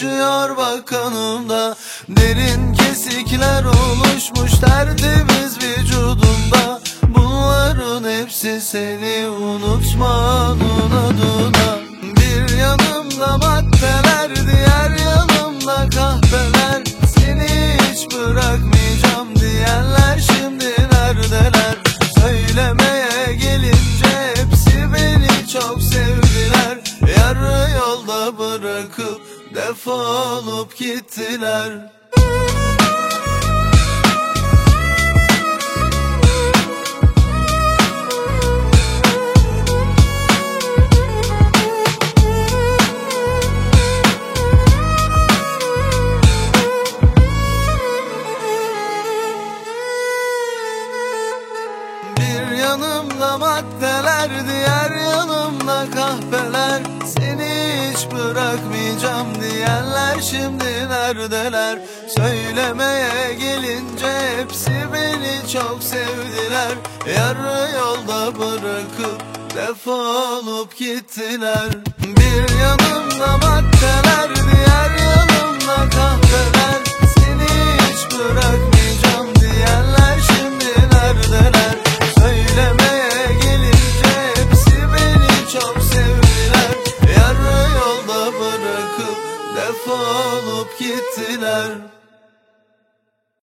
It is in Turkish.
taşıyor bak kanımda. Derin kesikler oluşmuş tertemiz vücudumda. Bunların hepsi seni unutmanın adına. Bir yanımda maddeler, diğer yanımda kahveler. Seni hiç bırakmayacağım diyenler şimdi neredeler? Söylemeye gelince hepsi beni çok sevdiler. Yarı yolda bırakıp defolup gittiler. Bir yanımda maddeler, diğer yanımda kahveler. Seni hiç bırakmayacağım diyenler şimdi neredeler? Söylemeye gelince hepsi beni çok sevdiler. Yarı yolda bırakıp defolup gittiler. Bir yanımda maddeler, diğer yanımda kahveler. Seni hiç bırakmayacağım diyenler şimdi neredeler? Söylemeye gelince hepsi beni çok sevdiler. Yarı yolda bırakıp defolup gittiler.